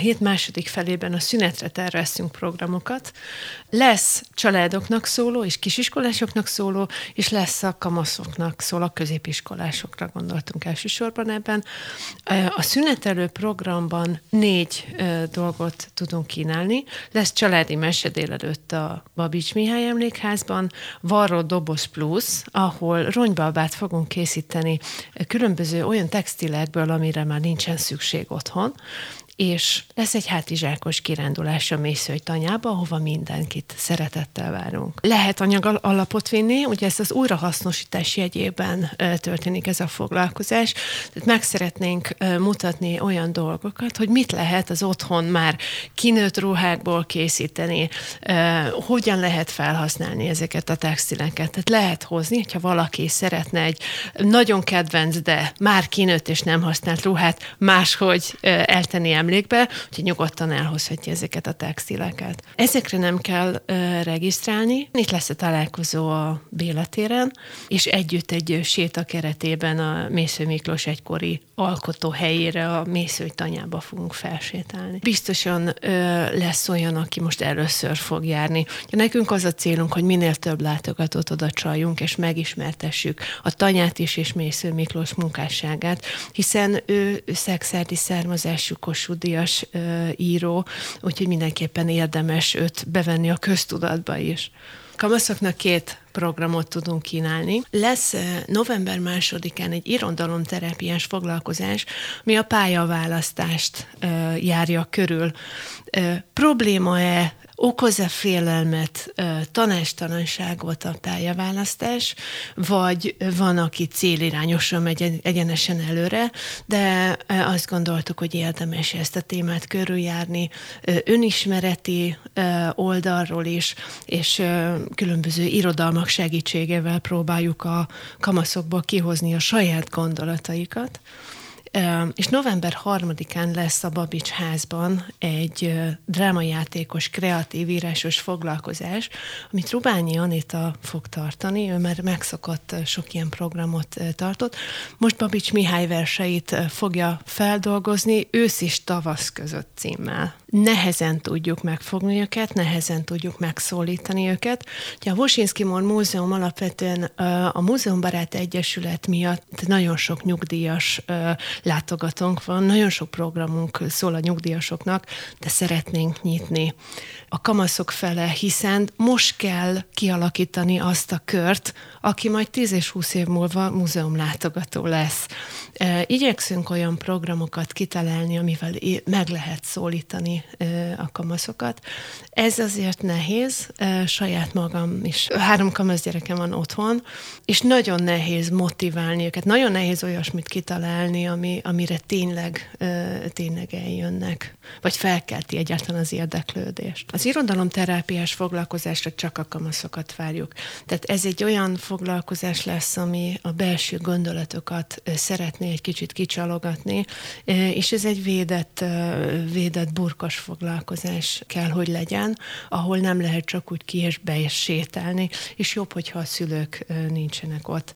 hét második felében a szünetre terveztünk programokat. Lesz családoknak szóló, és kisiskolásoknak szóló, és lesz a kamaszoknak szóló, a középiskolásokra gondoltunk elsősorban ebben. A szünetelő programban 4 dolgot tudunk kínálni. Lesz családi mese délelőtt a Babits Mihály Emlékházban, Varró Doboz Plusz, ahol ronybabát fogunk készíteni különböző olyan textilekből, amire már nincsen szükség otthon, és lesz egy hátizsákos kirándulás a Mészői tanyába, ahova mindenkit szeretettel várunk. Lehet anyag alapot vinni, ugye ez az újrahasznosítás jegyében történik ez a foglalkozás, tehát meg szeretnénk mutatni olyan dolgokat, hogy mit lehet az otthon már kinőtt ruhákból készíteni, hogyan lehet felhasználni ezeket a textileket. Tehát lehet hozni, hogyha valaki szeretne egy nagyon kedvenc, de már kinőtt és nem használt ruhát máshogy eltenni emlékbe, úgyhogy nyugodtan elhozhatja ezeket a textileket. Ezekre nem kell regisztrálni. Itt lesz a találkozó a Béla téren, és együtt egy séta keretében a Mésző Miklós egykori alkotóhelyére, a Mészői tanyába fogunk felsétálni. Biztosan lesz olyan, aki most először fog járni. Nekünk az a célunk, hogy minél több látogatót oda csaljunk, és megismertessük a tanyát is, és Mésző Miklós munkásságát, hiszen ő szekszárdi származású Kossuth-díjas író, úgyhogy mindenképpen érdemes őt bevenni a köztudatba is. Kamaszoknak 2 programot tudunk kínálni. Lesz november 2-án egy irodalomterápiás foglalkozás, ami a pályaválasztást járja körül. Probléma-e, okoz-e félelmet, tanástalanságot a pályaválasztás, vagy van, aki célirányosan megy egyenesen előre, de azt gondoltuk, hogy érdemes ezt a témát körüljárni önismereti oldalról is, és különböző irodalmak segítségével próbáljuk a kamaszokból kihozni a saját gondolataikat. És november 3-án lesz a Babits házban egy drámajátékos, kreatív írásos foglalkozás, amit Rubányi Anita fog tartani, ő már megszokott sok ilyen programot tartott. Most Babits Mihály verseit fogja feldolgozni ősz és tavasz között címmel. Nehezen tudjuk megfogni őket, nehezen tudjuk megszólítani őket. Ugye a Wosinski Mor Múzeum alapvetően a Múzeumbarát Egyesület miatt nagyon sok nyugdíjas látogatónk van, nagyon sok programunk szól a nyugdíjasoknak, de szeretnénk nyitni a kamaszok fele, hiszen most kell kialakítani azt a kört, aki majd 10 és 20 év múlva múzeumlátogató lesz. Igyekszünk olyan programokat kitalálni, amivel meg lehet szólítani a kamaszokat. Ez azért nehéz, saját magam is. 3 kamaszgyerekem van otthon, és nagyon nehéz motiválni őket, nagyon nehéz olyasmit kitalálni, amire tényleg eljönnek, vagy felkelti egyáltalán az érdeklődést. Az irodalomterápiás foglalkozásra csak a kamaszokat várjuk. Tehát ez egy olyan foglalkozás lesz, ami a belső gondolatokat szeretné egy kicsit kicsalogatni, és ez egy védett burkos foglalkozás kell, hogy legyen, ahol nem lehet csak úgy ki és be és sétálni, és jobb, hogyha a szülők nincsenek ott.